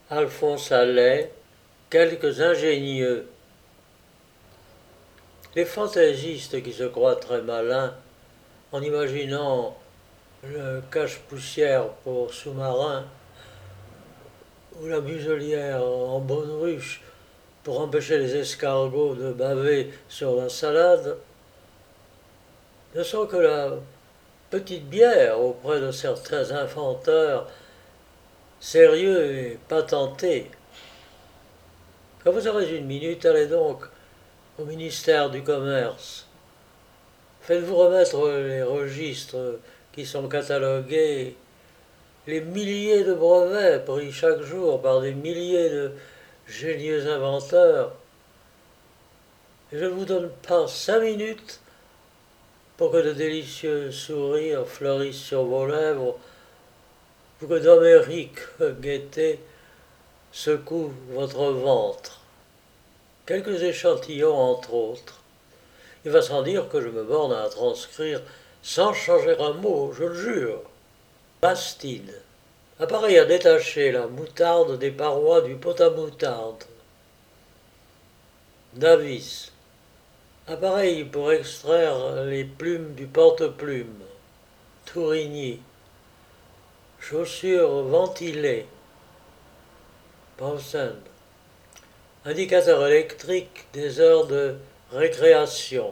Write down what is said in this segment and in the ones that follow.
Alphonse Allais, quelques ingénieux. Les fantaisistes qui se croient très malins en imaginant le cache-poussière pour sous-marin ou la muselière en baudruche pour empêcher les escargots de baver sur la salade ne sont que la petite bière auprès de certains inventeurs sérieux et patentés. Quand vous aurez une minute, allez donc au ministère du Commerce. Faites-vous remettre les registres qui sont catalogués, les milliers de brevets pris chaque jour par des milliers de génieux inventeurs. Et je ne vous donne pas 5 minutes pour que de délicieux sourires fleurissent sur vos lèvres, pour que d'Amérique gaieté secoue votre ventre. Quelques échantillons entre autres. Il va sans dire que je me borne à transcrire sans changer un mot, je le jure. Bastide. Appareil à détacher la moutarde des parois du pot à moutarde. Davis. Appareil pour extraire les plumes du porte-plume. Tourigny. Chaussures ventilées. Paulsen. Indicateur électrique des heures de récréation.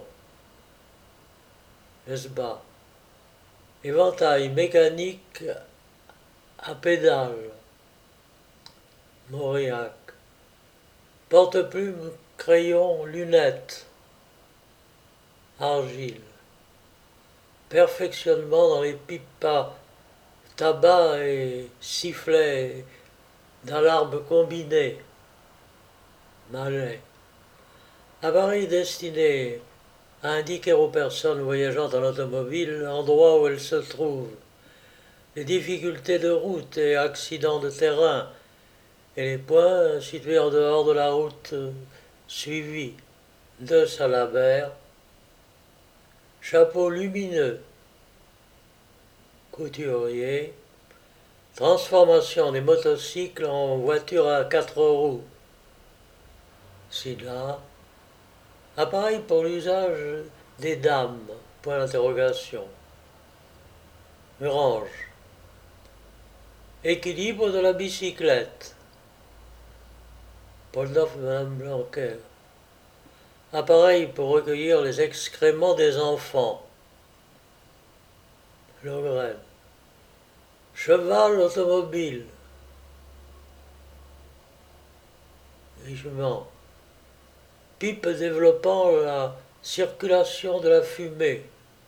Esba. Éventail mécanique à pédale. Mauriac. Porte-plume, crayon, lunettes. Argile. Perfectionnement dans les pipes à tabac et sifflets d'alarme combinés. Malais. Appareil destiné à indiquer aux personnes voyageant en automobile l'endroit où elles se trouvent, les difficultés de route et accidents de terrain, et les points situés en dehors de la route suivie. De Salabert. Chapeau lumineux. Couturier. Transformation des motocycles en voitures à 4 roues. Silla. Appareil pour l'usage des dames. Point d'interrogation. Orange. Équilibre de la bicyclette. Poldoff Madame Blanquer. Appareil pour recueillir les excréments des enfants. Logren. Cheval automobile. Richement. Pipe développant la circulation de la fumée.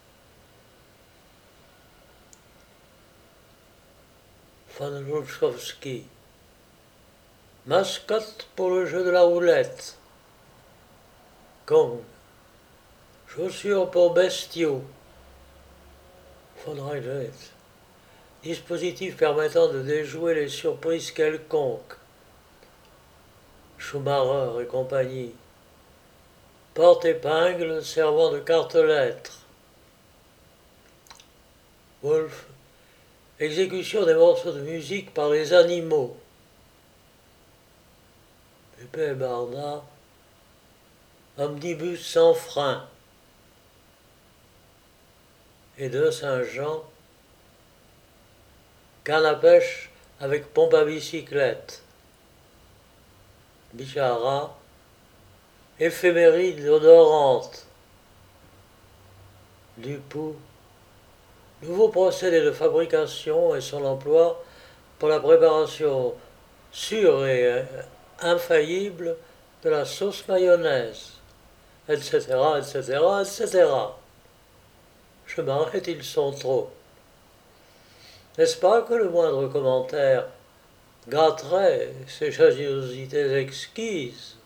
Von Rouchkowski. Mascotte pour le jeu de la roulette. Kong. Chaussures pour bestiaux. Von Reillet. Dispositif permettant de déjouer les surprises quelconques. Schumacher et compagnie. Porte-épingle servant de carte-lettre. Wolf. Exécution des morceaux de musique par les animaux. Pépé Barda. Omnibus sans frein. Et de Saint-Jean. Canne à pêche avec pompe à bicyclette. Bichara. Éphéméride odorante. Dupoux. Nouveau procédé de fabrication et son emploi pour la préparation sûre et infaillible de la sauce mayonnaise, etc., etc., etc. Je m'arrête, ils sont trop. N'est-ce pas que le moindre commentaire gâterait ces chassiosités exquises?